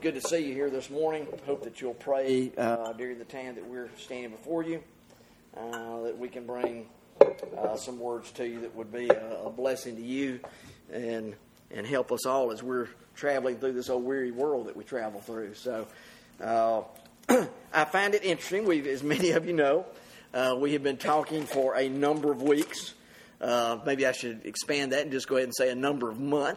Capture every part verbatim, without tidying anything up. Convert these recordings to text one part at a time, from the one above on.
good to see you here this morning. Hope that you'll pray uh, during the time that we're standing before you, uh, that we can bring uh, some words to you that would be a, a blessing to you and and help us all as we're traveling through this old weary world that we travel through. So uh, I find it interesting. We've, as many of you know, uh, we have been talking for a number of weeks. Uh, maybe I should expand that and just go ahead and say a number of months,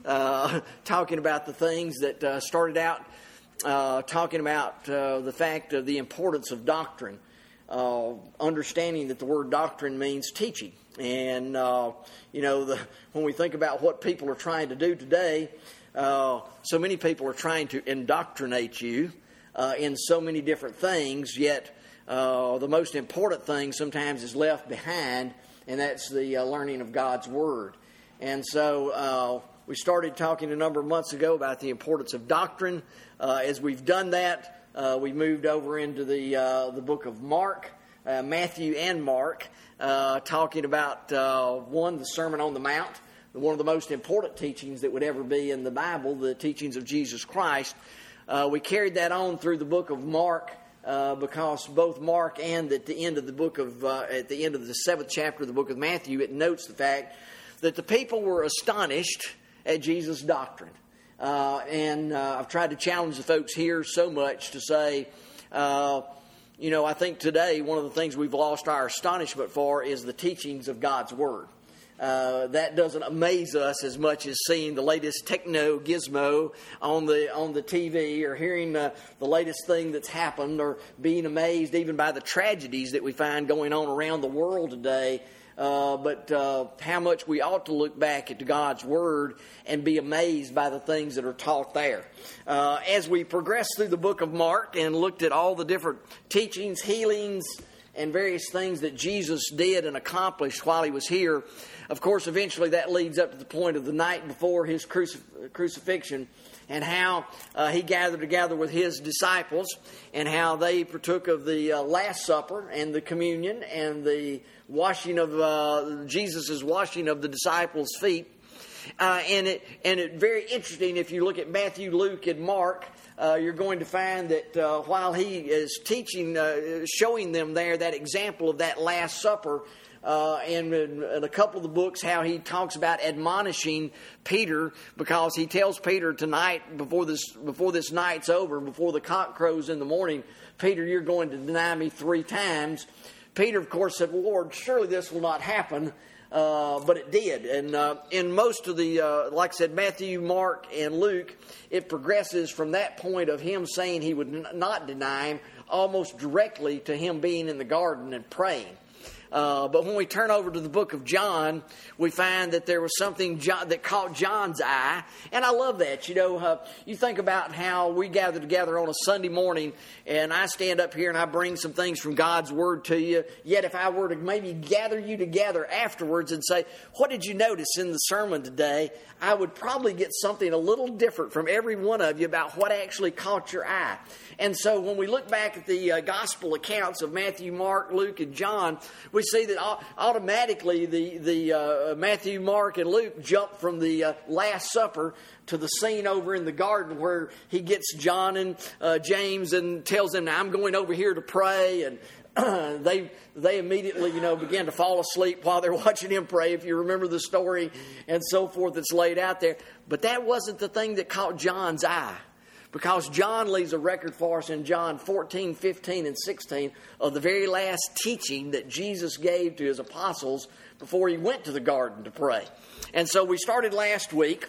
uh, talking about the things that uh, started out uh, talking about uh, the fact of the importance of doctrine, uh, understanding that the word doctrine means teaching. And, uh, you know, the, when we think about what people are trying to do today, uh, so many people are trying to indoctrinate you uh, in so many different things, yet uh, the most important thing sometimes is left behind, and that's the uh, learning of God's Word. And so uh, we started talking a number of months ago about the importance of doctrine. Uh, as we've done that, uh, we moved over into the uh, the book of Mark, uh, Matthew and Mark, uh, talking about, uh, one, the Sermon on the Mount, one of the most important teachings that would ever be in the Bible, the teachings of Jesus Christ. Uh, we carried that on through the book of Mark, Uh, because both Mark and at the end of the book of, uh, at the end of the seventh chapter of the book of Matthew, it notes the fact that the people were astonished at Jesus' doctrine. Uh, and uh, I've tried to challenge the folks here so much to say, uh, you know, I think today one of the things we've lost our astonishment for is the teachings of God's Word. Uh, that doesn't amaze us as much as seeing the latest techno gizmo on the on the T V or hearing uh, the latest thing that's happened, or being amazed even by the tragedies that we find going on around the world today. Uh, but uh, how much we ought to look back at God's Word and be amazed by the things that are taught there. Uh, as we progress through the book of Mark and looked at all the different teachings, healings, and various things that Jesus did and accomplished while He was here, of course, eventually that leads up to the point of the night before His crucif- crucifixion, and how uh, He gathered together with His disciples, and how they partook of the uh, Last Supper and the communion and the washing of uh, Jesus' washing of the disciples' feet. Uh, and it and it very interesting, if you look at Matthew, Luke, and Mark, uh, you're going to find that uh, while He is teaching, uh, showing them there that example of that Last Supper, Uh, and in a couple of the books, how He talks about admonishing Peter, because He tells Peter tonight, before this before this night's over, before the cock crows in the morning, Peter, you're going to deny me three times. Peter, of course, said, well, Lord, surely this will not happen. Uh, but it did. And uh, in most of the, uh, like I said, Matthew, Mark, and Luke, it progresses from that point of Him saying He would n- not deny Him almost directly to Him being in the garden and praying. Uh, but when we turn over to the book of John, we find that there was something John, that caught John's eye. And I love that. You know, uh, you think about how we gather together on a Sunday morning, and I stand up here and I bring some things from God's Word to you. Yet if I were to maybe gather you together afterwards and say, what did you notice in the sermon today? I would probably get something a little different from every one of you about what actually caught your eye. And so when we look back at the uh, gospel accounts of Matthew, Mark, Luke, and John, we see that automatically the, the uh, Matthew, Mark, and Luke jump from the uh, Last Supper to the scene over in the garden where He gets John and uh, James and tells them, now I'm going over here to pray. And they they immediately, you know, begin to fall asleep while they're watching Him pray, if you remember the story and so forth that's laid out there. But that wasn't the thing that caught John's eye, because John leaves a record for us in John fourteen, fifteen, and sixteen of the very last teaching that Jesus gave to His apostles before He went to the garden to pray. And so we started last week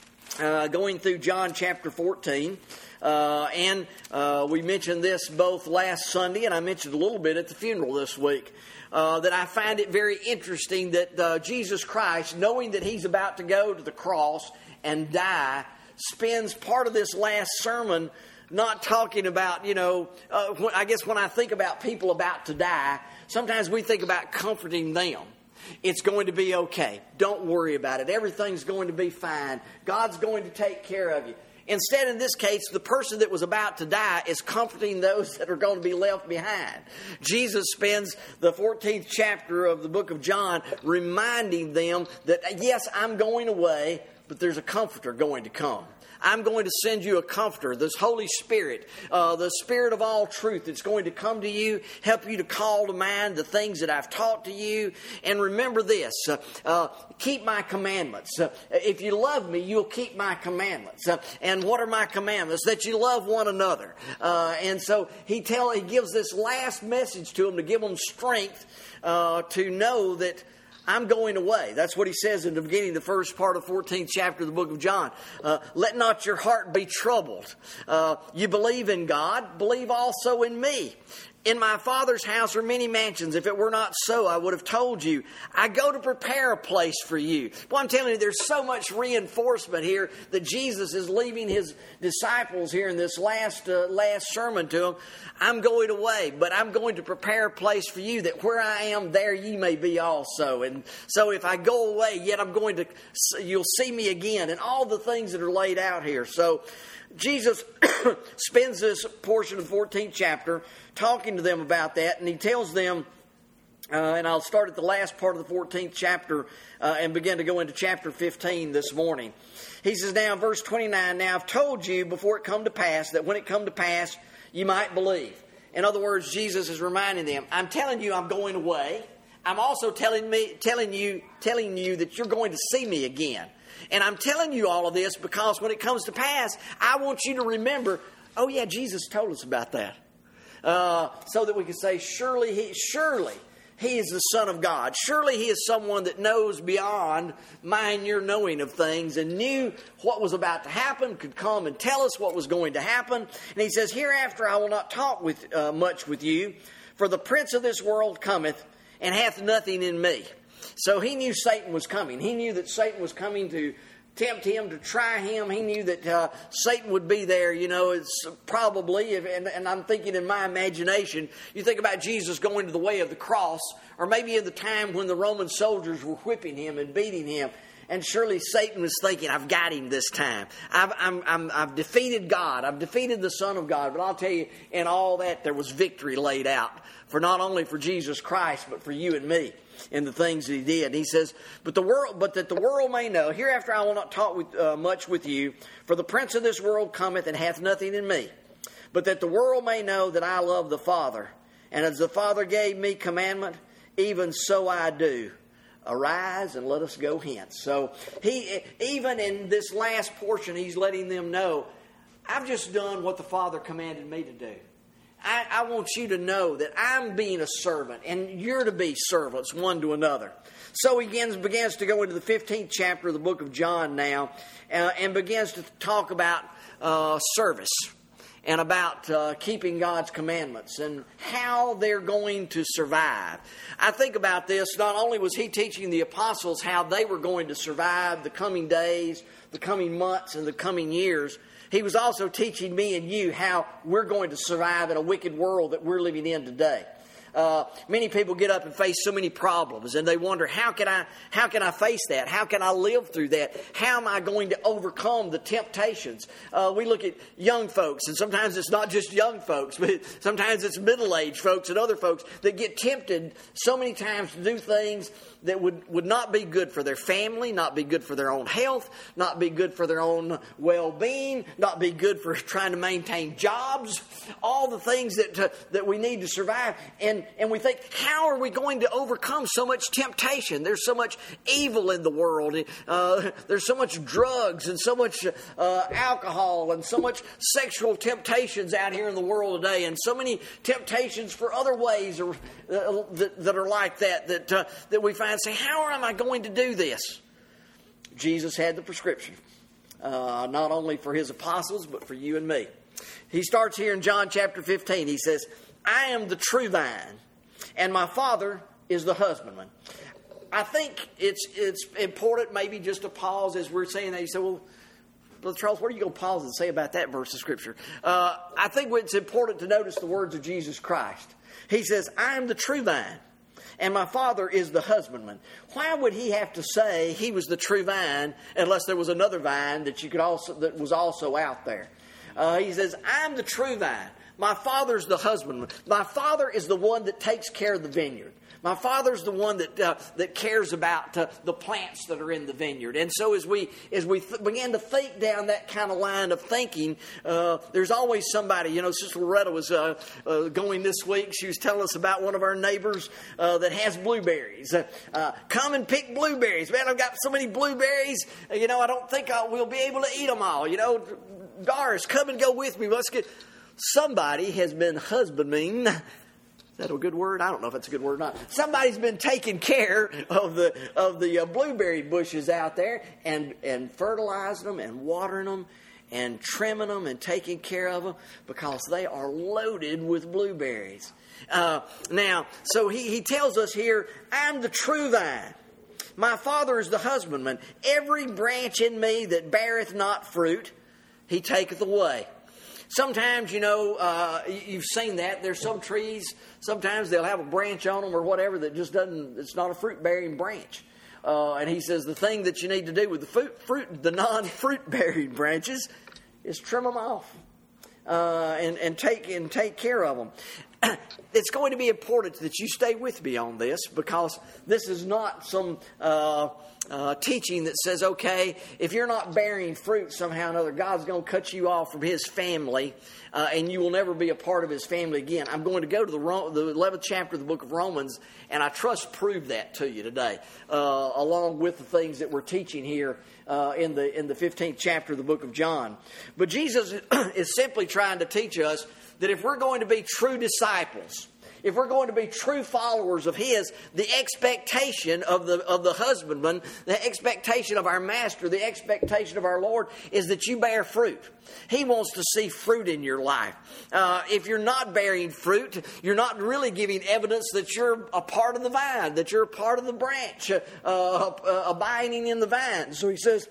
uh, going through John chapter fourteen. Uh, and uh, we mentioned this both last Sunday, and I mentioned a little bit at the funeral this week, uh, that I find it very interesting that uh, Jesus Christ, knowing that He's about to go to the cross and die, spends part of this last sermon not talking about, you know, uh, when, I guess when I think about people about to die, sometimes we think about comforting them. It's going to be okay. Don't worry about it. Everything's going to be fine. God's going to take care of you. Instead, in this case, the person that was about to die is comforting those that are going to be left behind. Jesus spends the fourteenth chapter of the book of John reminding them that, yes, I'm going away, but there's a comforter going to come. I'm going to send you a comforter, this Holy Spirit, uh, the Spirit of all truth that's going to come to you, help you to call to mind the things that I've taught to you. And remember this, uh, uh, keep my commandments. Uh, if you love me, you'll keep my commandments. Uh, and what are my commandments? That you love one another. Uh, and so he tell he gives this last message to them to give them strength uh, to know that I'm going away. That's what he says in the beginning, the first part of the fourteenth chapter of the book of John. Uh, Let not your heart be troubled. Uh, you believe in God, believe also in me. In my Father's house are many mansions. If it were not so, I would have told you. I go to prepare a place for you. Well, I'm telling you, there's so much reinforcement here that Jesus is leaving his disciples here in this last uh, last sermon to them. I'm going away, but I'm going to prepare a place for you, that where I am, there ye may be also. And so if I go away, yet I'm going to, you'll see me again. And all the things that are laid out here. So Jesus spends this portion of the fourteenth chapter talking to them about that, and he tells them, uh, and I'll start at the last part of the fourteenth chapter uh, and begin to go into chapter fifteen this morning. He says, now in verse twenty-nine, now I've told you before it come to pass, that when it come to pass, you might believe. In other words, Jesus is reminding them, I'm telling you I'm going away. I'm also telling me, telling you, telling you that you're going to see me again. And I'm telling you all of this because when it comes to pass, I want you to remember, oh yeah, Jesus told us about that. Uh, so that we can say, surely he, surely he is the Son of God. Surely he is someone that knows beyond my and your knowing of things and knew what was about to happen, could come and tell us what was going to happen. And he says, hereafter I will not talk with uh, much with you, for the prince of this world cometh and hath nothing in me. So he knew Satan was coming. He knew that Satan was coming to tempt him, to try him. He knew that uh, Satan would be there. You know, it's probably, and, and I'm thinking in my imagination, you think about Jesus going to the way of the cross, or maybe in the time when the Roman soldiers were whipping him and beating him. And surely Satan was thinking, I've got him this time. I've, I'm, I'm, I've defeated God. I've defeated the Son of God. But I'll tell you, in all that, there was victory laid out for not only for Jesus Christ, but for you and me in the things that he did. And he says, but the world, but that the world may know, hereafter I will not talk with, uh, much with you, for the prince of this world cometh and hath nothing in me. But that the world may know that I love the Father. And as the Father gave me commandment, even so I do. Arise and let us go hence. So he, even in this last portion, he's letting them know, I've just done what the Father commanded me to do. I, I want you to know that I'm being a servant and you're to be servants one to another. So he begins, begins to go into the fifteenth chapter of the book of John now uh, and begins to talk about uh, service and about uh, keeping God's commandments and how they're going to survive. I think about this, not only was he teaching the apostles how they were going to survive the coming days, the coming months, and the coming years, he was also teaching me and you how we're going to survive in a wicked world that we're living in today. Uh, many people get up and face so many problems, and they wonder, how can I, how can I face that? How can I live through that? How am I going to overcome the temptations? Uh, we look at young folks, and sometimes it's not just young folks, but sometimes it's middle-aged folks and other folks that get tempted so many times to do things that would, would not be good for their family, not be good for their own health, not be good for their own well-being, not be good for trying to maintain jobs, all the things that uh, that we need to survive. And, and we think, how are we going to overcome so much temptation? There's so much evil in the world. Uh, there's so much drugs and so much uh, alcohol and so much sexual temptations out here in the world today, and so many temptations for other ways or, uh, that, that are like that, that, uh, that we find. Say, how am I going to do this? Jesus had the prescription, uh, not only for his apostles, but for you and me. He starts here in John chapter fifteen. He says, I am the true vine, and my Father is the husbandman. I think it's it's important maybe just to pause as we're saying that. You say, well, Brother Charles, what are you going to pause and say about that verse of Scripture? Uh, I think it's important to notice the words of Jesus Christ. He says, I am the true vine, and my Father is the husbandman. Why would he have to say he was the true vine unless there was another vine that you could also that was also out there? Uh, he says, I'm the true vine. My Father's the husbandman. My Father is the one that takes care of the vineyard. My Father's the one that uh, that cares about uh, the plants that are in the vineyard. And so as we as we th- begin to think down that kind of line of thinking, uh, there's always somebody. You know, Sister Loretta was uh, uh, going this week. She was telling us about one of our neighbors uh, that has blueberries. Uh, uh, come and pick blueberries. Man, I've got so many blueberries. Uh, you know, I don't think I will be able to eat them all. You know, Doris, come and go with me. Let's get... Somebody has been husbanding... Is that a good word? I don't know if it's a good word or not. Somebody's been taking care of the of the uh, blueberry bushes out there and, and fertilizing them and watering them and trimming them and taking care of them because they are loaded with blueberries. Uh, now, so he, he tells us here, I'm the true vine. My Father is the husbandman. Every branch in me that beareth not fruit, he taketh away. Sometimes, you know, uh, you've seen that. There's some trees, sometimes they'll have a branch on them or whatever that just doesn't, it's not a fruit-bearing branch. Uh, and he says the thing that you need to do with the fruit, fruit the non-fruit-bearing branches is trim them off uh, and, and, take, and take care of them. It's going to be important that you stay with me on this because this is not some uh, uh, teaching that says, okay, if you're not bearing fruit somehow or another, God's going to cut you off from His family uh, and you will never be a part of His family again. I'm going to go to the, Ro- the eleventh chapter of the book of Romans, and I trust prove that to you today, uh, along with the things that we're teaching here uh, in the in the fifteenth chapter of the book of John. But Jesus is simply trying to teach us that if we're going to be true disciples, if we're going to be true followers of His, the expectation of the of the husbandman, the expectation of our master, the expectation of our Lord is that you bear fruit. He wants to see fruit in your life. Uh, if you're not bearing fruit, you're not really giving evidence that you're a part of the vine, that you're a part of the branch, uh, uh, abiding in the vine. So he says,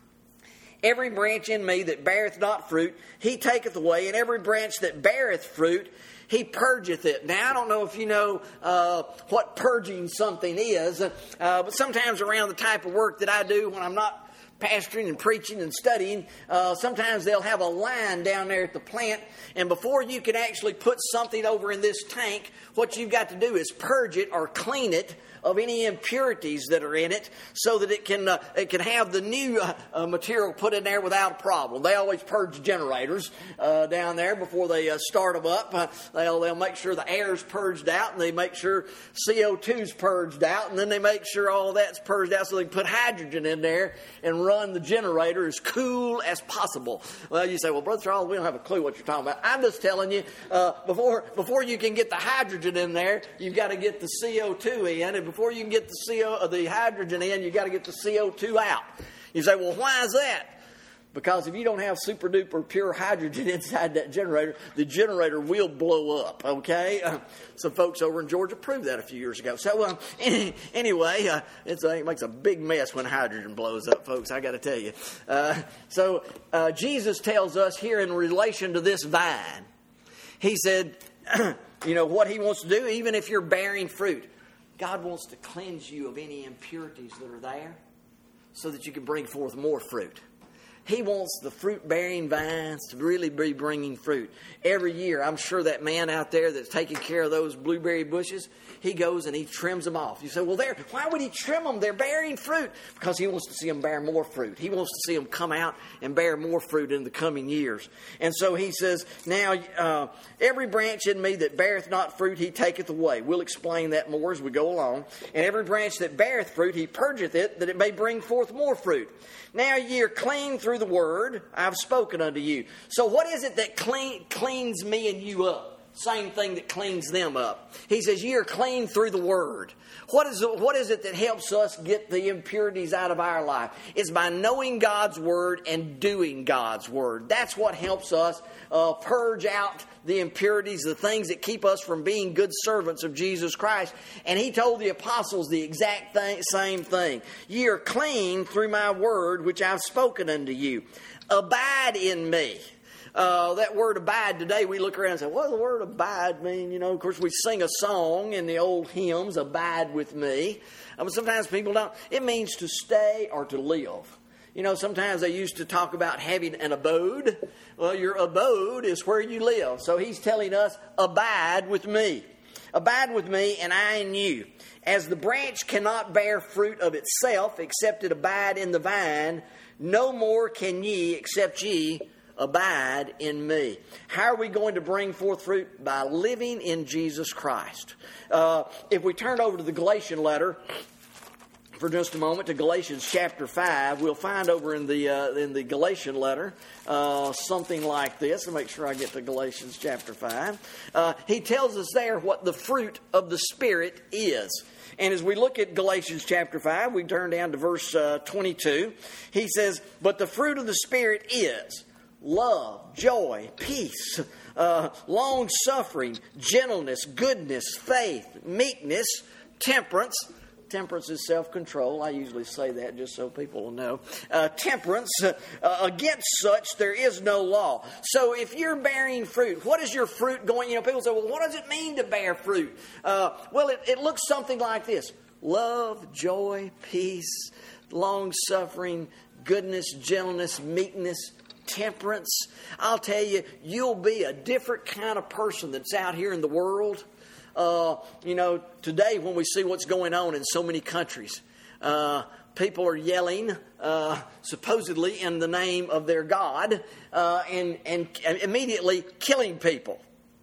every branch in me that beareth not fruit, he taketh away, and every branch that beareth fruit, he purgeth it. Now, I don't know if you know uh, what purging something is, uh, but sometimes around the type of work that I do when I'm not pastoring and preaching and studying, uh, sometimes they'll have a line down there at the plant, and before you can actually put something over in this tank, what you've got to do is purge it or clean it of any impurities that are in it so that it can uh, it can have the new uh, uh, material put in there without a problem. They always purge generators uh, down there before they uh, start them up. Uh, they'll, they'll make sure the air's purged out, and they make sure C O two's purged out, and then they make sure all that's purged out so they can put hydrogen in there and run the generator as cool as possible. Well, you say, well, Brother Charles, we don't have a clue what you're talking about. I'm just telling you, uh, before before you can get the hydrogen in there, you've got to get the C O two in, and before you can get the C O, the hydrogen in, you've got to get the C O two out. You say, well, why is that? Because if you don't have super duper pure hydrogen inside that generator, the generator will blow up, okay? Uh, some folks over in Georgia proved that a few years ago. So uh, anyway, uh, it's, uh, it makes a big mess when hydrogen blows up, folks, I got to tell you. Uh, so uh, Jesus tells us here in relation to this vine, he said, you know, what he wants to do, even if you're bearing fruit, God wants to cleanse you of any impurities that are there so that you can bring forth more fruit. He wants the fruit-bearing vines to really be bringing fruit. Every year, I'm sure that man out there that's taking care of those blueberry bushes, he goes and he trims them off. You say, well, there, why would he trim them? They're bearing fruit. Because he wants to see them bear more fruit. He wants to see them come out and bear more fruit in the coming years. And so he says, now, uh, every branch in me that beareth not fruit, he taketh away. We'll explain that more as we go along. And every branch that beareth fruit, he purgeth it, that it may bring forth more fruit. Now ye are clean through the word I've spoken unto you. So what is it that clean, cleans me and you up? Same thing that cleans them up. He says, ye are clean through the word. What is, it, what is it that helps us get the impurities out of our life? It's by knowing God's word and doing God's word. That's what helps us uh, purge out the impurities, the things that keep us from being good servants of Jesus Christ. And he told the apostles the exact thing, same thing. Ye are clean through my word, which I've spoken unto you. Abide in me. Uh, that word abide today, we look around and say, what does the word abide mean? You know, of course, we sing a song in the old hymns, abide with me. I mean, sometimes people don't. It means to stay or to live. You know, sometimes they used to talk about having an abode. Well, your abode is where you live. So he's telling us, abide with me. Abide with me, and I in you. As the branch cannot bear fruit of itself, except it abide in the vine, no more can ye, except ye abide in me. How are we going to bring forth fruit? By living in Jesus Christ. Uh, if we turn over to the Galatian letter for just a moment, to Galatians chapter five, we'll find over in the uh, in the Galatian letter uh, something like this. I'll make sure I get to Galatians chapter five. Uh, he tells us there what the fruit of the Spirit is. And as we look at Galatians chapter five, we turn down to verse uh, twenty-two. He says, but the fruit of the Spirit is love, joy, peace, uh, long-suffering, gentleness, goodness, faith, meekness, temperance. Temperance is self-control. I usually say that just so people will know. Uh, temperance, uh, against such there is no law. So if you're bearing fruit, what is your fruit going? You know, people say, well, what does it mean to bear fruit? Uh, well, it, it looks something like this. Love, joy, peace, long-suffering, goodness, gentleness, meekness, temperance. I'll tell you, you'll be a different kind of person that's out here in the world. Uh, you know, today when we see what's going on in so many countries, uh, people are yelling, uh, supposedly in the name of their God, uh, and, and immediately killing people.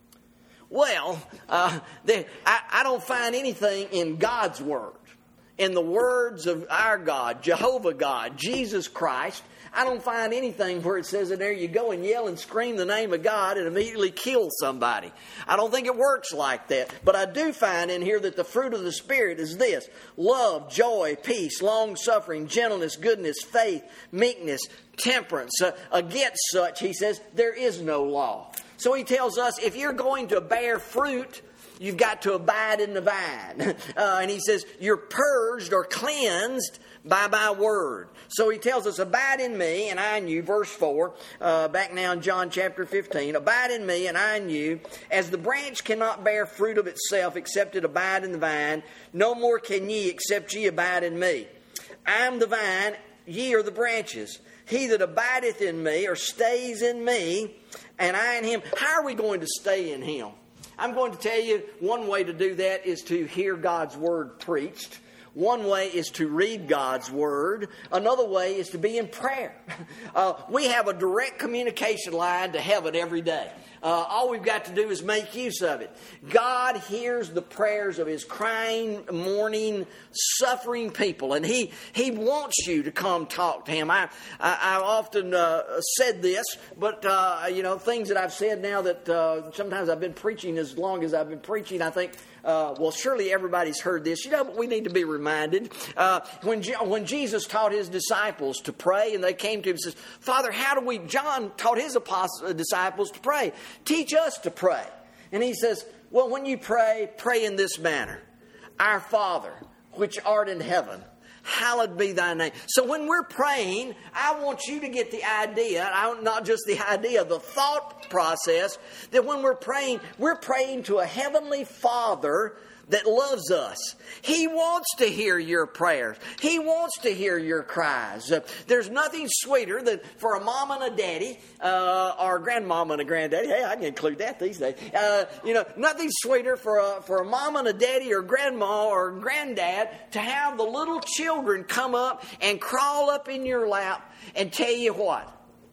Well, uh, they, I, I don't find anything in God's Word, in the words of our God, Jehovah God, Jesus Christ. I don't find anything where it says that there you go and yell and scream the name of God and immediately kill somebody. I don't think it works like that. But I do find in here that the fruit of the Spirit is this: love, joy, peace, long-suffering, gentleness, goodness, faith, meekness, temperance. Uh, against such, he says, there is no law. So he tells us if you're going to bear fruit, you've got to abide in the vine. Uh, and he says, you're purged or cleansed by my word. So he tells us, abide in me and I in you. Verse four, uh, back now in John chapter fifteen. Abide in me and I in you. As the branch cannot bear fruit of itself except it abide in the vine, no more can ye except ye abide in me. I am the vine, ye are the branches. He that abideth in me or stays in me and I in him. How are we going to stay in him? I'm going to tell you one way to do that is to hear God's word preached. One way is to read God's Word. Another way is to be in prayer. Uh, we have a direct communication line to heaven every day. Uh, all we've got to do is make use of it. God hears the prayers of His crying, mourning, suffering people, and He He wants you to come talk to Him. I I, I often uh, said this, but uh, you know, things that I've said now that uh, sometimes I've been preaching as long as I've been preaching, I think, Uh, well, surely everybody's heard this. You know, but we need to be reminded. Uh, when Je- when Jesus taught His disciples to pray, and they came to Him and says, Father, how do we, John taught his apostles, uh, disciples to pray. Teach us to pray. And He says, well, when you pray, pray in this manner. Our Father, which art in heaven, hallowed be thy name. So when we're praying, I want you to get the idea, not just the idea, the thought process, that when we're praying, we're praying to a heavenly Father that loves us. He wants to hear your prayers. He wants to hear your cries. Uh, there's nothing sweeter than for a mom and a daddy, uh, or a grandmama and a granddaddy. Hey, I can include that these days. Uh, you know, nothing sweeter for a, for a mom and a daddy or grandma or granddad to have the little children come up and crawl up in your lap and tell you what?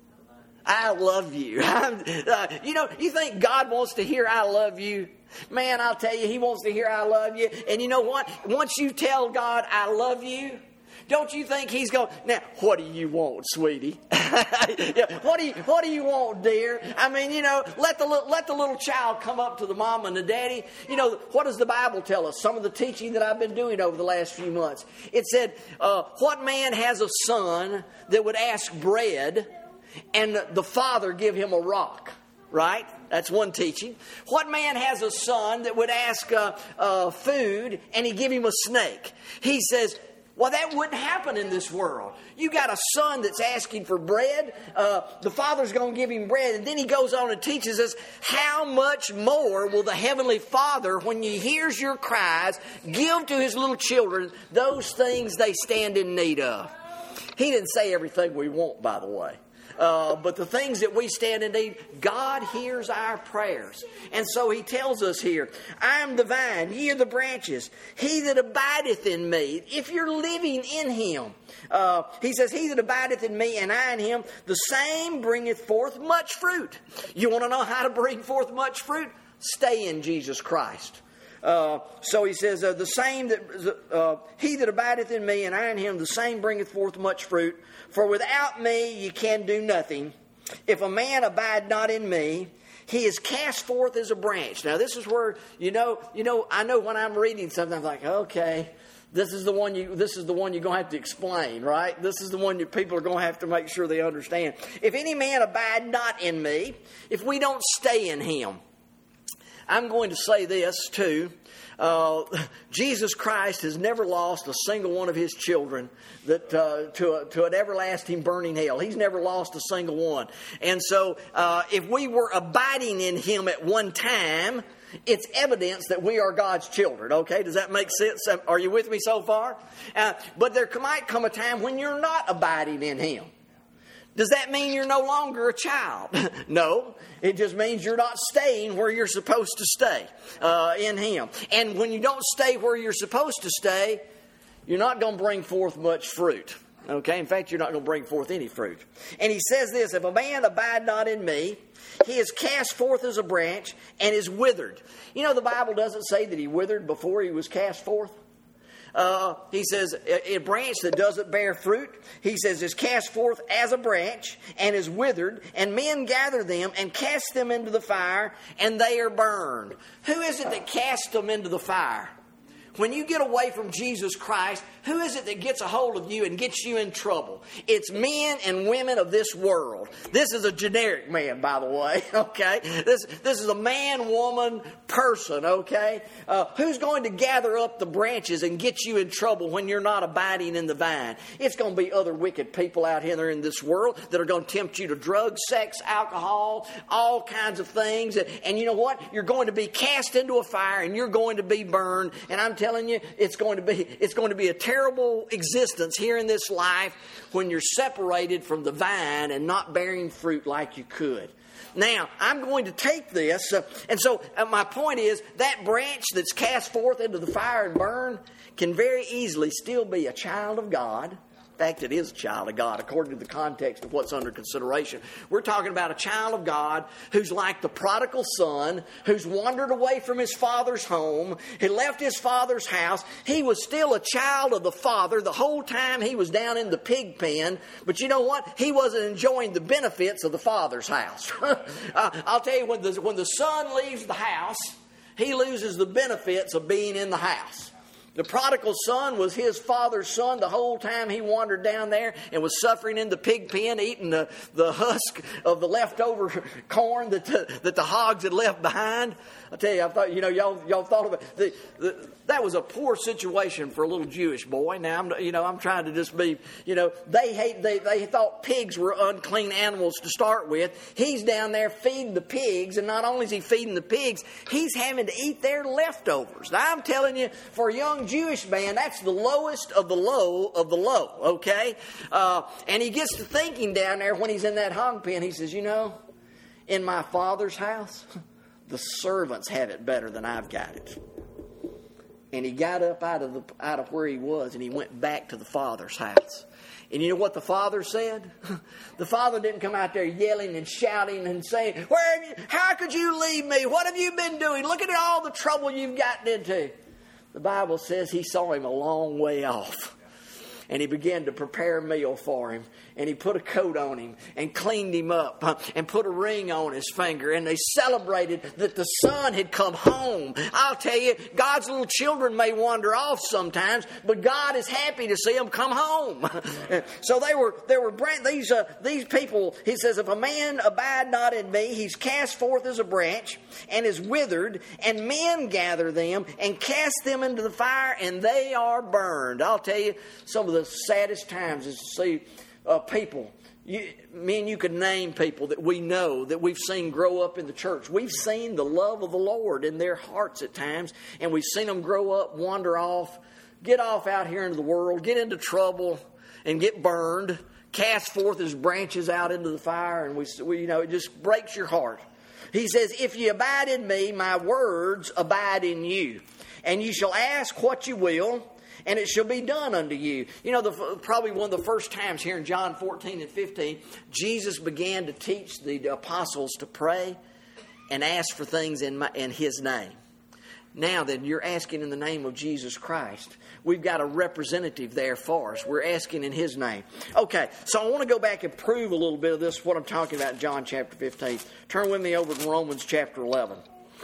I love you. uh, you know, you think God wants to hear I love you? Man, I'll tell you, He wants to hear I love you. And you know what? Once you tell God I love you, don't you think He's going, now, what do you want, sweetie? yeah, what do you What do you want, dear? I mean, you know, let the, let the little child come up to the mom and the daddy. You know, what does the Bible tell us? Some of the teaching that I've been doing over the last few months. It said, uh, what man has a son that would ask bread and the father give him a rock? Right? That's one teaching. What man has a son that would ask uh, uh, food and he give him a snake? He says, well, that wouldn't happen in this world. You got a son that's asking for bread. Uh, the father's going to give him bread. And then he goes on and teaches us, how much more will the Heavenly Father, when He hears your cries, give to His little children those things they stand in need of? He didn't say everything we want, by the way. Uh, but the things that we stand in need, God hears our prayers. And so he tells us here, I am the vine, ye are the branches. He that abideth in me, if you're living in him, uh, he says, he that abideth in me and I in him, the same bringeth forth much fruit. You want to know how to bring forth much fruit? Stay in Jesus Christ. Uh, so he says, uh, the same that uh, he that abideth in me and I in him, the same bringeth forth much fruit. For without me you can do nothing. If a man abide not in me, he is cast forth as a branch. Now this is where, you know, you know, I know when I'm reading something, I'm like, okay, this is the one you, this is the one you're going to have to explain, right? This is the one that people are going to have to make sure they understand. If any man abide not in me, if we don't stay in him, I'm going to say this too. Uh, Jesus Christ has never lost a single one of his children that uh, to, a, to an everlasting burning hell. He's never lost a single one. And so uh, if we were abiding in him at one time, it's evidence that we are God's children. Okay, does that make sense? Are you with me so far? Uh, but there might come a time when you're not abiding in him. Does that mean you're no longer a child? No. It just means you're not staying where you're supposed to stay uh, in him. And when you don't stay where you're supposed to stay, you're not going to bring forth much fruit. Okay? In fact, you're not going to bring forth any fruit. And he says this, if a man abide not in me, he is cast forth as a branch and is withered. You know, the Bible doesn't say that he withered before he was cast forth. Uh, he says, a branch that doesn't bear fruit, he says, is cast forth as a branch and is withered, and men gather them and cast them into the fire, and they are burned. Who is it that casts them into the fire? When you get away from Jesus Christ, who is it that gets a hold of you and gets you in trouble? It's men and women of this world. This is a generic man, by the way, okay? This, this is a man, woman, person, okay? Uh, who's going to gather up the branches and get you in trouble when you're not abiding in the vine? It's going to be other wicked people out here in this world that are going to tempt you to drugs, sex, alcohol, all kinds of things. And, and you know what? You're going to be cast into a fire and you're going to be burned. And I'm telling you, it's going to be it's going to be a terrible existence here in this life when you're separated from the vine and not bearing fruit like you could. Now, I'm going to take this, uh, and so uh, my point is that branch that's cast forth into the fire and burned can very easily still be a child of God. In fact, it is a child of God, according to the context of what's under consideration. We're talking about a child of God who's like the prodigal son, who's wandered away from his father's home. He left his father's house. He was still a child of the father the whole time he was down in the pig pen. But you know what? He wasn't enjoying the benefits of the father's house. uh, I'll tell you, when the, when the son leaves the house, he loses the benefits of being in the house. The prodigal son was his father's son the whole time he wandered down there and was suffering in the pig pen, eating the, the husk of the leftover corn that the, that the hogs had left behind. I tell you, I thought, you know, y'all y'all thought about the, the, that was a poor situation for a little Jewish boy. Now, I'm, you know, I'm trying to just be, you know, they hate they they thought pigs were unclean animals to start with. He's down there feeding the pigs, and not only is he feeding the pigs, he's having to eat their leftovers. Now, I'm telling you, for a young Jewish man, that's the lowest of the low of the low. Okay, uh, and he gets to thinking down there when he's in that hog pen. He says, you know, in my father's house, the servants have it better than I've got it. And he got up out of the out of where he was and he went back to the father's house. And you know what the father said? The father didn't come out there yelling and shouting and saying, "Where have you, how could you leave me? What have you been doing? Look at all the trouble you've gotten into." The Bible says he saw him a long way off. And he began to prepare a meal for him. And he put a coat on him and cleaned him up and put a ring on his finger. And they celebrated that the son had come home. I'll tell you, God's little children may wander off sometimes, but God is happy to see them come home. So they were, there were these uh, these people. He says, if a man abide not in me, he's cast forth as a branch and is withered, and men gather them and cast them into the fire, and they are burned. I'll tell you, some of the saddest times is to see uh, people. You, me and you could name people that we know, that we've seen grow up in the church. We've seen the love of the Lord in their hearts at times, and we've seen them grow up, wander off, get off out here into the world, get into trouble, and get burned, cast forth his branches out into the fire, and we, we you know, it just breaks your heart. He says, if ye abide in me, my words abide in you. And you shall ask what you will, and it shall be done unto you. You know, the, probably one of the first times here in John fourteen and fifteen, Jesus began to teach the apostles to pray and ask for things in, my, in his name. Now then, you're asking in the name of Jesus Christ. We've got a representative there for us. We're asking in his name. Okay, so I want to go back and prove a little bit of this, what I'm talking about in John chapter fifteen. Turn with me over to Romans chapter eleven.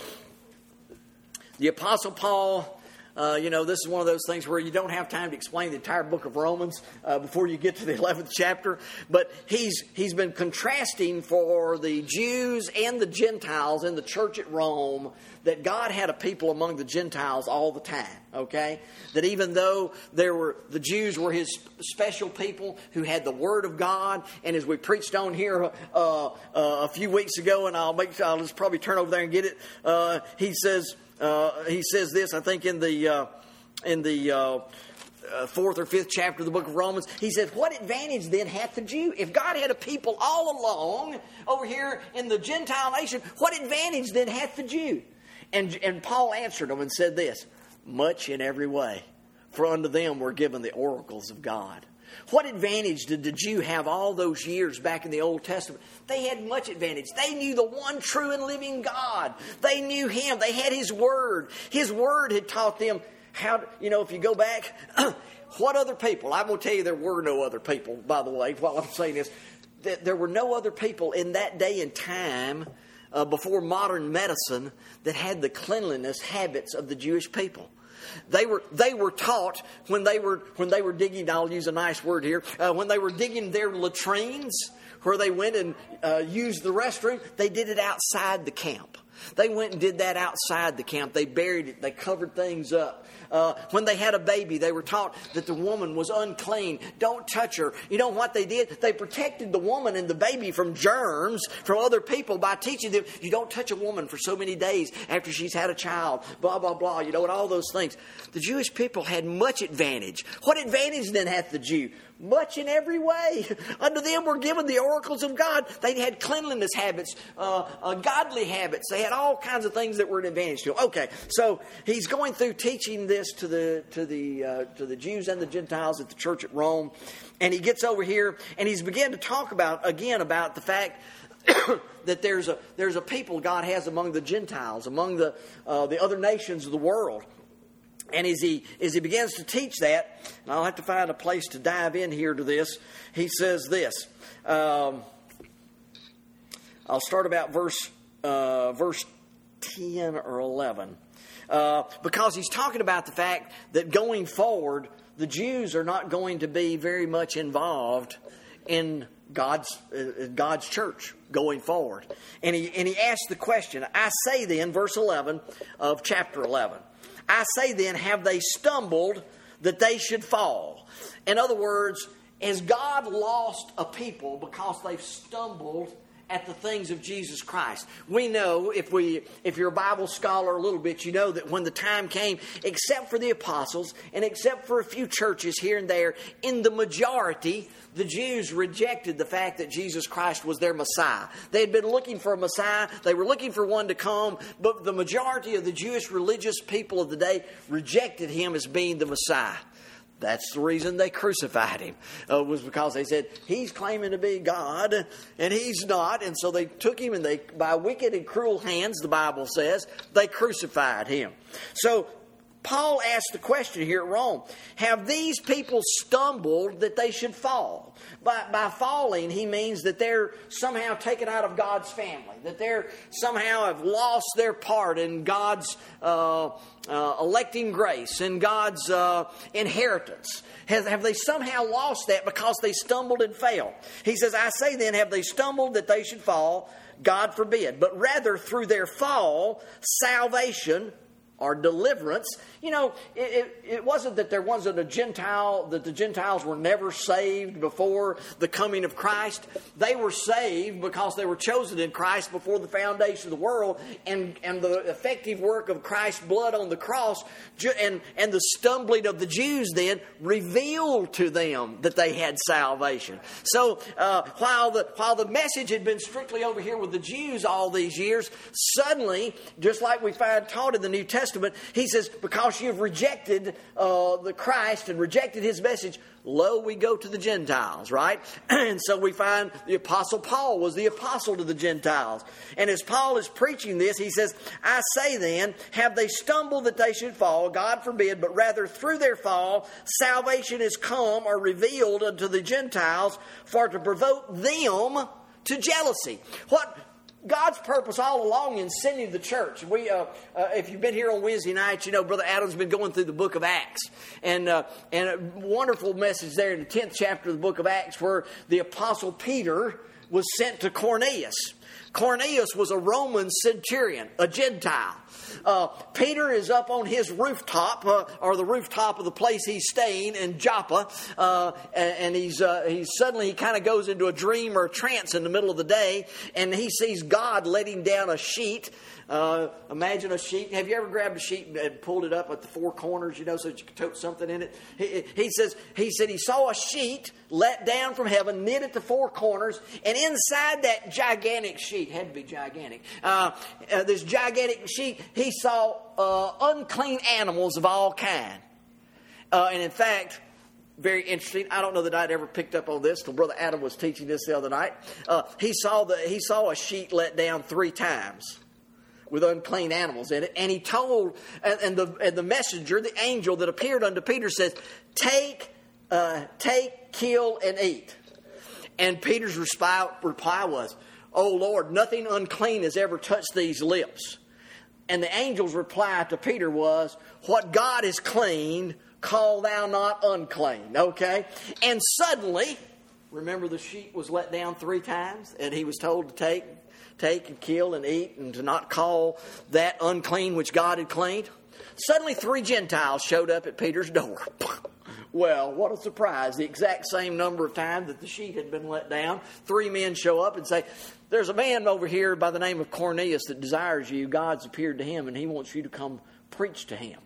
The Apostle Paul, uh, you know, this is one of those things where you don't have time to explain the entire book of Romans uh, before you get to the eleventh chapter. But he's he's been contrasting for the Jews and the Gentiles in the church at Rome that God had a people among the Gentiles all the time, okay? That even though there were the Jews were his special people who had the Word of God, and as we preached on here uh, uh, a few weeks ago, and I'll make I'll just probably turn over there and get it. Uh, he says uh, he says this, I think in the uh, in the. Uh, Uh, fourth or fifth chapter of the book of Romans, he says, what advantage then hath the Jew? If God had a people all along over here in the Gentile nation, what advantage then hath the Jew? And, and Paul answered them and said this, much in every way, for unto them were given the oracles of God. What advantage did the Jew have all those years back in the Old Testament? They had much advantage. They knew the one true and living God. They knew Him. They had His Word. His Word had taught them how, you know, if you go back, what other people? I will tell you there were no other people, by the way, while I'm saying this. That there were no other people in that day and time uh, before modern medicine that had the cleanliness habits of the Jewish people. They were they were taught when they were when they were digging. I'll use a nice word here. Uh, when they were digging their latrines, where they went and uh, used the restroom, they did it outside the camp. They went and did that outside the camp. They buried it. They covered things up. Uh, when they had a baby, they were taught that the woman was unclean. Don't touch her. You know what they did? They protected the woman and the baby from germs, from other people, by teaching them, you don't touch a woman for so many days after she's had a child, blah, blah, blah, you know, and all those things. The Jewish people had much advantage. What advantage then hath the Jew? Much in every way. Unto them were given the oracles of God. They had cleanliness habits, uh, uh, godly habits. They had all kinds of things that were an advantage to them. Okay, so he's going through teaching this to the to the uh, to the Jews and the Gentiles at the church at Rome, and he gets over here and he's beginning to talk about again about the fact that there's a there's a people God has among the Gentiles, among the uh, the other nations of the world. And as he as he begins to teach that, and I'll have to find a place to dive in here to this, he says this. Um, I'll start about verse uh, verse ten or eleven. Uh, because he's talking about the fact that going forward, the Jews are not going to be very much involved in God's uh, God's church going forward. And he and he asked the question, I say then, verse eleven of chapter eleven, I say then, have they stumbled that they should fall? In other words, has God lost a people because they've stumbled at the things of Jesus Christ? We know, if we, if you're a Bible scholar a little bit, you know that when the time came, except for the apostles and except for a few churches here and there, in the majority, the Jews rejected the fact that Jesus Christ was their Messiah. They had been looking for a Messiah. They were looking for one to come, but the majority of the Jewish religious people of the day rejected Him as being the Messiah. That's the reason they crucified Him, uh, was because they said, He's claiming to be God, and He's not. And so they took Him, and they, by wicked and cruel hands, the Bible says, they crucified Him. So Paul asked the question here at Rome, have these people stumbled that they should fall? By, by falling, he means that they're somehow taken out of God's family, that they're somehow have lost their part in God's uh, uh, electing grace, in God's uh, inheritance. Have, have they somehow lost that because they stumbled and fell? He says, I say then, have they stumbled that they should fall? God forbid. But rather through their fall, salvation or deliverance. You know, it, it, it wasn't that there wasn't a Gentile, that the Gentiles were never saved before the coming of Christ. They were saved because they were chosen in Christ before the foundation of the world, and, and the effective work of Christ's blood on the cross and, and the stumbling of the Jews then revealed to them that they had salvation. So uh, while the while the message had been strictly over here with the Jews all these years, suddenly, just like we find taught in the New Testament, he says, because you've rejected uh, the Christ and rejected his message, lo, we go to the Gentiles, right? And so we find the Apostle Paul was the apostle to the Gentiles. And as Paul is preaching this, he says, I say then, have they stumbled that they should fall? God forbid, but rather through their fall, salvation is come or revealed unto the Gentiles for to provoke them to jealousy. What God's purpose all along in sending the church. We, uh, uh, if you've been here on Wednesday nights, you know Brother Adam's been going through the book of Acts. And, uh, and a wonderful message there in the tenth chapter of the book of Acts where the Apostle Peter was sent to Cornelius. Cornelius was a Roman centurion, a Gentile. Uh, Peter is up on his rooftop, uh, or the rooftop of the place he's staying in Joppa, uh, and, and he's uh, he's suddenly he kind of goes into a dream or a trance in the middle of the day, and he sees God letting down a sheet. Uh, imagine a sheet. Have you ever grabbed a sheet and pulled it up at the four corners, you know, so that you could tote something in it? He, he says he said he saw a sheet let down from heaven, knit at the four corners, and inside that gigantic sheet, had to be gigantic, uh, uh, this gigantic sheet, he saw uh, unclean animals of all kind. Uh, and in fact, very interesting. I don't know that I'd ever picked up on this till Brother Adam was teaching this the other night. Uh, he saw the he saw a sheet let down three times with unclean animals in it, and he told, and, and the and the messenger, the angel that appeared unto Peter, says, "Take, uh, take, kill, and eat." And Peter's reply, reply was, "Oh Lord, nothing unclean has ever touched these lips." And the angel's reply to Peter was, "What God has cleaned, call thou not unclean." Okay? And suddenly, remember the sheet was let down three times, and he was told to take, take and kill and eat, and to not call that unclean which God had cleaned. Suddenly three Gentiles showed up at Peter's door. Well, what a surprise. The exact same number of times that the sheet had been let down, three men show up and say, "There's a man over here by the name of Cornelius that desires you. God's appeared to him, and he wants you to come preach to him."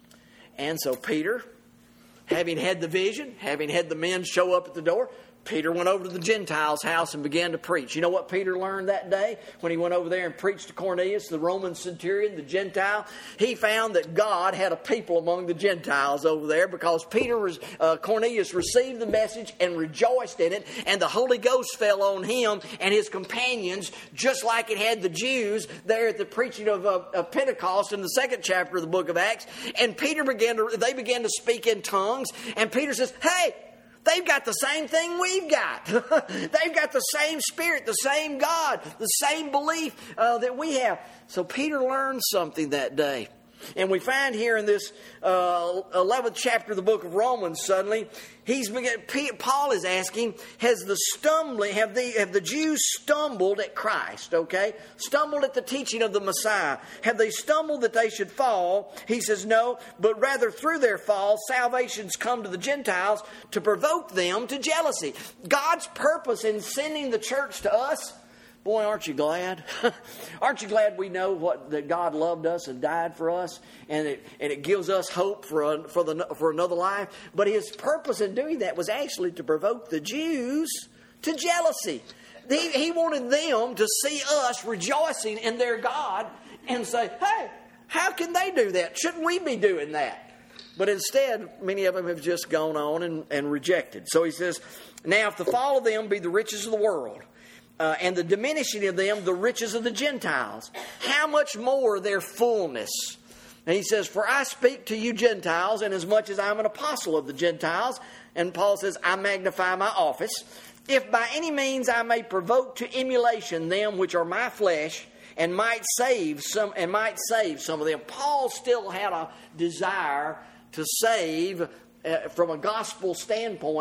And so Peter, having had the vision, having had the men show up at the door, Peter went over to the Gentiles' house and began to preach. You know what Peter learned that day when he went over there and preached to Cornelius, the Roman centurion, the Gentile? He found that God had a people among the Gentiles over there because Peter was, uh, Cornelius received the message and rejoiced in it, and the Holy Ghost fell on him and his companions, just like it had the Jews there at the preaching of, uh, of Pentecost in the second chapter of the book of Acts. And Peter began to, they began to speak in tongues, and Peter says, "Hey, they've got the same thing we've got. They've got the same Spirit, the same God, the same belief uh, that we have." So Peter learned something that day. And we find here in this uh, eleventh chapter of the book of Romans, suddenly, he's began, Paul is asking, has the stumbling, have the, have the Jews stumbled at Christ, okay? Stumbled at the teaching of the Messiah. Have they stumbled that they should fall? He says, no, but rather through their fall, salvation's come to the Gentiles to provoke them to jealousy. God's purpose in sending the church to us, boy, aren't you glad? Aren't you glad we know what that God loved us and died for us, and it and it gives us hope for a, for the for another life? But His purpose in doing that was actually to provoke the Jews to jealousy. He, he wanted them to see us rejoicing in their God and say, "Hey, how can they do that? Shouldn't we be doing that?" But instead, many of them have just gone on and, and rejected. So he says, "Now if the fall of them be the riches of the world, Uh, and the diminishing of them, the riches of the Gentiles, how much more their fullness?" And he says, "For I speak to you Gentiles, inasmuch as I'm an apostle of the Gentiles." And Paul says, "I magnify my office. If by any means I may provoke to emulation them which are my flesh, and might save some, and might save some of them." Paul still had a desire to save, uh, from a gospel standpoint,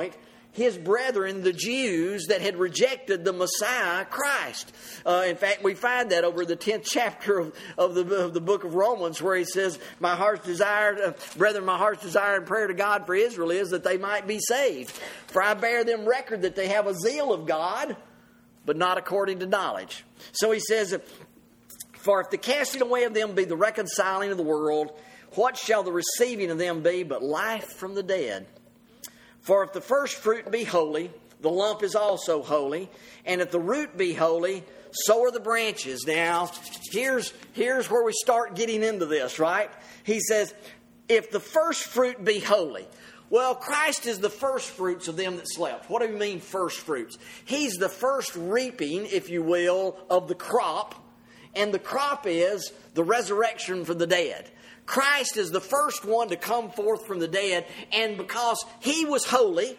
his brethren, the Jews that had rejected the Messiah, Christ. Uh, in fact, we find that over the tenth chapter of, of, the, of the book of Romans, where he says, my heart's desire, uh, brethren, my heart's desire and prayer to God for Israel is that they might be saved. For I bear them record that they have a zeal of God, but not according to knowledge. So he says, for if the casting away of them be the reconciling of the world, what shall the receiving of them be but life from the dead? For if the first fruit be holy, the lump is also holy. And if the root be holy, so are the branches. Now, here's, here's where we start getting into this, right? He says, if the first fruit be holy. Well, Christ is the first fruits of them that slept. What do you mean first fruits? He's the first reaping, if you will, of the crop. And the crop is the resurrection from the dead. Christ is the first one to come forth from the dead, and because he was holy,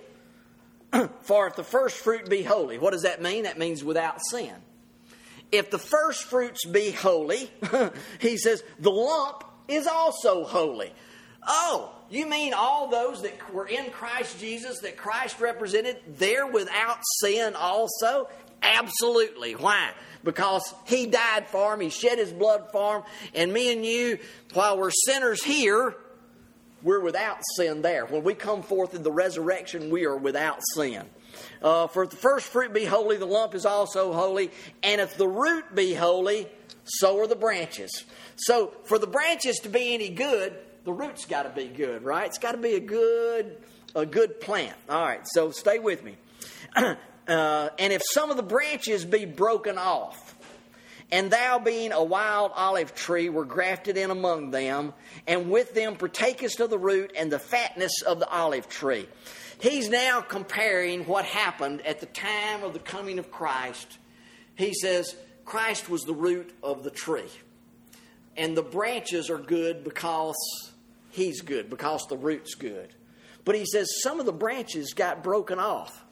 for if the first fruit be holy, what does that mean? That means without sin. If the first fruits be holy, he says, the lump is also holy. Oh, you mean all those that were in Christ Jesus, that Christ represented, they're without sin also? Absolutely. Why? Because he died for them. He shed his blood for them. And me and you, while we're sinners here, we're without sin there. When we come forth in the resurrection, we are without sin. Uh, for if the first fruit be holy, the lump is also holy. And if the root be holy, so are the branches. So for the branches to be any good, the root's got to be good, right? It's got to be a good, a good plant. All right, so stay with me. Uh, and if some of the branches be broken off, and thou being a wild olive tree were grafted in among them, and with them partakest of the root and the fatness of the olive tree. He's now comparing what happened at the time of the coming of Christ. He says, Christ was the root of the tree. And the branches are good because he's good, because the root's good. But he says some of the branches got broken off.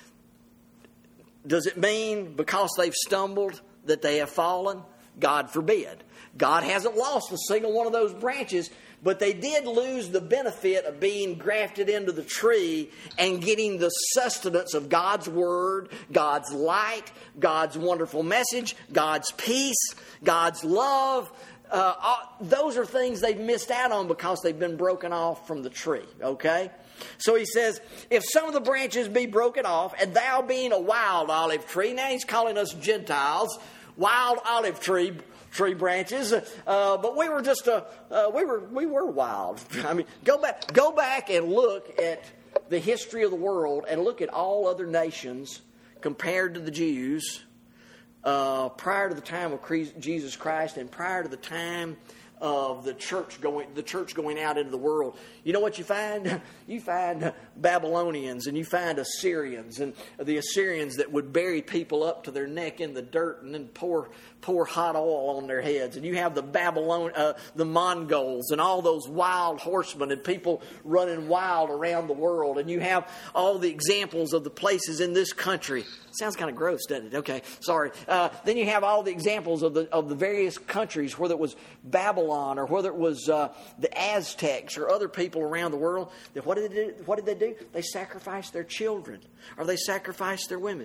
Does it mean because they've stumbled that they have fallen? God forbid. God hasn't lost a single one of those branches, but they did lose the benefit of being grafted into the tree and getting the sustenance of God's Word, God's light, God's wonderful message, God's peace, God's love. Uh, those are things they've missed out on because they've been broken off from the tree, okay? So he says, if some of the branches be broken off, and thou being a wild olive tree, now he's calling us Gentiles, wild olive tree tree branches, uh, but we were just a uh, we were we were wild. I mean, go back go back and look at the history of the world, and look at all other nations compared to the Jews uh, prior to the time of Jesus Christ, and prior to the time of the church going the church going out into the world. You know what you find? You find Babylonians, and you find Assyrians, and the Assyrians that would bury people up to their neck in the dirt and then pour pour hot oil on their heads. And you have the Babylon uh, the Mongols and all those wild horsemen and people running wild around the world. And you have all the examples of the places in this country. Sounds kind of gross, doesn't it? Okay, sorry. Uh, then you have all the examples of the of the various countries, whether it was Babylon or whether it was uh, the Aztecs or other people around the world. That what did they do? What did they do? They sacrificed their children, or they sacrificed their women.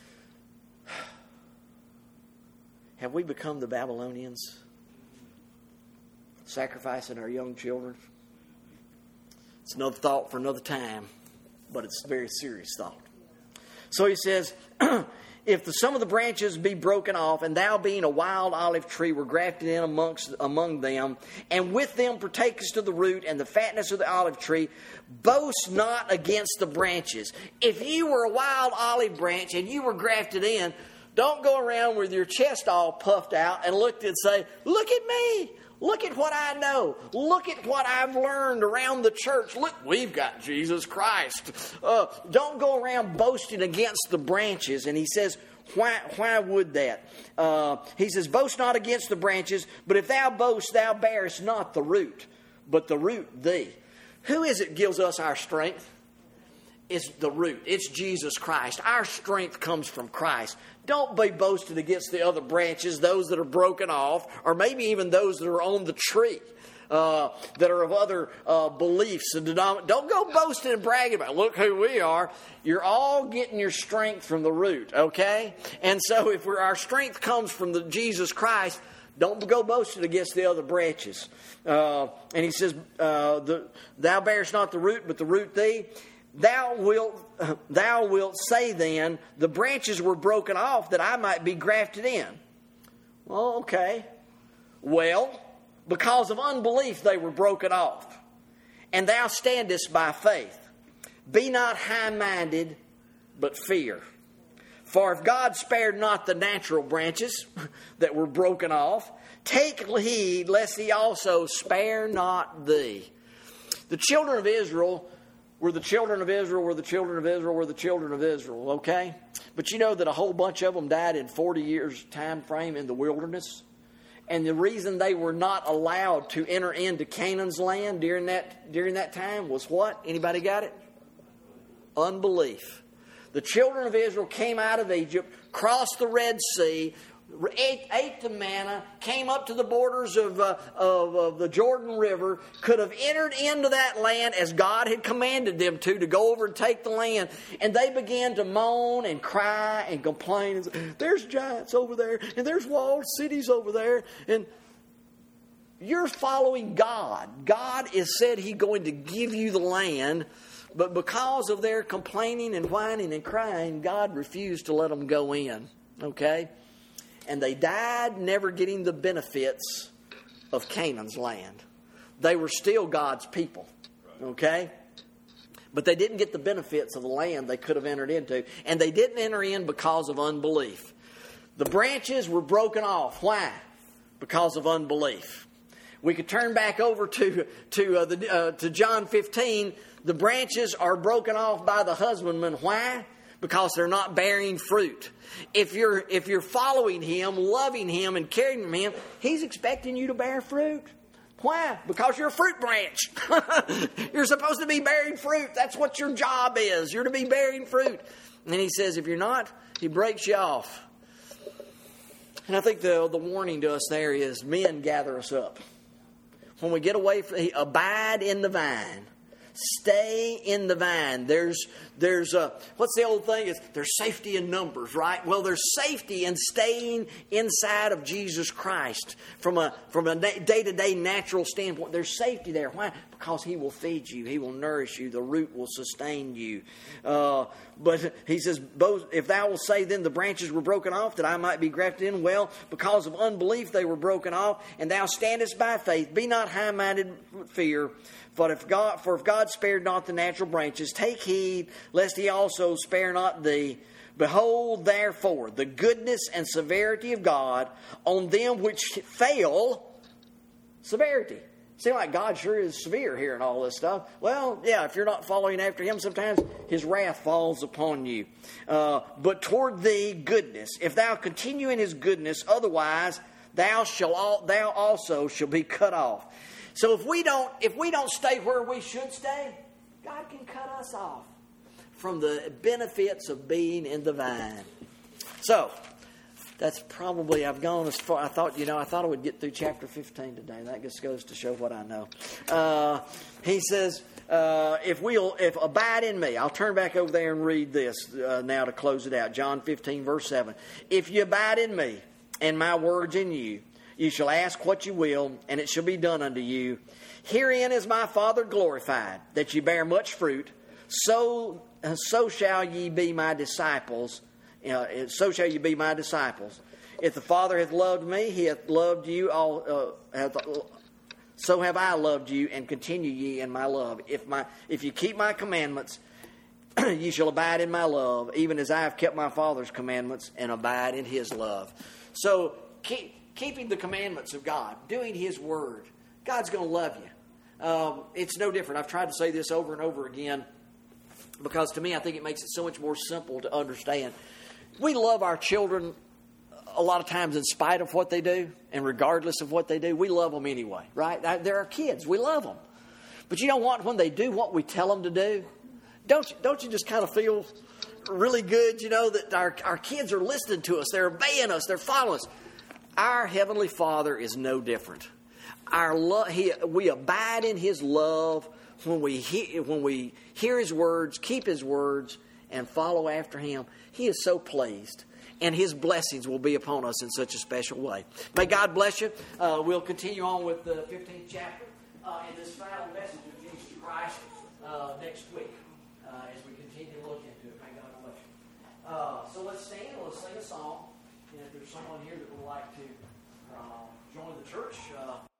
Have we become the Babylonians, sacrificing our young children? It's another thought for another time, but it's a very serious thought. So he says, if the, some of the branches be broken off, and thou being a wild olive tree were grafted in amongst among them, and with them partakest of the root and the fatness of the olive tree, boast not against the branches. If you were a wild olive branch and you were grafted in, don't go around with your chest all puffed out and look and say, look at me. Look at what I know. Look at what I've learned around the church. Look, we've got Jesus Christ. Uh, don't go around boasting against the branches. And he says, why, why would that? Uh, he says, boast not against the branches, but if thou boast, thou bearest not the root, but the root thee. Who is it gives us our strength? is the root. It's Jesus Christ. Our strength comes from Christ. Don't be boasted against the other branches, those that are broken off, or maybe even those that are on the tree. Uh, that are of other uh, beliefs and denominations. Don't go boasting and bragging about, look who we are. You're all getting your strength from the root, okay? And so if we're, our strength comes from the Jesus Christ, don't go boasting against the other branches. Uh, and he says, uh, the, thou bearest not the root, but the root thee. Thou wilt, uh, thou wilt say then, the branches were broken off that I might be grafted in. Well, okay. Well, because of unbelief they were broken off. And thou standest by faith. Be not high-minded, but fear. For if God spared not the natural branches that were broken off, take heed lest he also spare not thee. The children of Israel were the children of Israel, were the children of Israel, were the children of Israel, okay? But you know that a whole bunch of them died in forty years time frame in the wilderness? And the reason they were not allowed to enter into Canaan's land during that during that time was what? Anybody got it? Unbelief. The children of Israel came out of Egypt, crossed the Red Sea, ate, ate the manna, came up to the borders of, uh, of, of the Jordan River, could have entered into that land as God had commanded them to, to go over and take the land. And they began to moan and cry and complain. And say, there's giants over there, and there's walled cities over there. And you're following God. God has said He's going to give you the land. But because of their complaining and whining and crying, God refused to let them go in. Okay? And they died never getting the benefits of Canaan's land. They were still God's people. Okay? But they didn't get the benefits of the land they could have entered into. And they didn't enter in because of unbelief. The branches were broken off. Why? Because of unbelief. We could turn back over to, to, uh, the, uh, to John fifteen. The branches are broken off by the husbandman. Why? Because they're not bearing fruit. If you're if you're following Him, loving Him, and caring for Him, He's expecting you to bear fruit. Why? Because you're a fruit branch. You're supposed to be bearing fruit. That's what your job is. You're to be bearing fruit. And He says, if you're not, He breaks you off. And I think the the warning to us there is, men, gather us up. When we get away from, abide in the vine. Stay in the vine. There's, there's, uh, what's the old thing? Is there's safety in numbers, right? Well, there's safety in staying inside of Jesus Christ from a from a day-to-day natural standpoint. There's safety there. Why? Because He will feed you. He will nourish you. The root will sustain you. Uh, but He says, if thou wilt say then the branches were broken off that I might be grafted in, well, because of unbelief they were broken off, and thou standest by faith. Be not high-minded with fear. For if God, for if God spared not the natural branches, take heed lest He also spare not thee. Behold, therefore, the goodness and severity of God on them which fail. Severity. Seems like God sure is severe here and all this stuff. Well, yeah, if you're not following after Him, sometimes His wrath falls upon you. Uh, but toward thee goodness. If thou continue in His goodness, otherwise thou shall thou also shall be cut off. So if we don't if we don't stay where we should stay, God can cut us off from the benefits of being in the vine. So that's probably, I've gone as far. I thought, you know, I thought I would get through chapter fifteen today. That just goes to show what I know. Uh, he says, uh, if we'll, if abide in me, I'll turn back over there and read this uh, now to close it out. John fifteen, verse seven. If you abide in me, and my words in you, you shall ask what you will, and it shall be done unto you. Herein is my Father glorified, that ye bear much fruit. So, so shall ye be my disciples. Uh, so shall you be my disciples. If the Father hath loved me, He hath loved you all. Uh, hath, uh, so have I loved you, and continue ye in my love. If my if you keep my commandments, ye shall abide in my love, even as I have kept my Father's commandments and abide in His love. So keep. Keeping the commandments of God, doing His word, God's going to love you. Um, it's no different. I've tried to say this over and over again because to me I think it makes it so much more simple to understand. We love our children a lot of times in spite of what they do and regardless of what they do. We love them anyway, right? They're our kids. We love them. But you know what? When they do what we tell them to do, don't you, don't you just kind of feel really good, you know, that our, our kids are listening to us. They're obeying us. They're following us. Our Heavenly Father is no different. Our love, he, we abide in His love when we, he, when we hear His words, keep His words, and follow after Him. He is so pleased. And His blessings will be upon us in such a special way. May God bless you. Uh, we'll continue on with the fifteenth chapter uh, in this final message of Jesus Christ uh, next week uh, as we continue to look into it. May God bless you. Uh, so let's stand and let's sing a song. And if there's someone here that would like to uh, join the church, uh,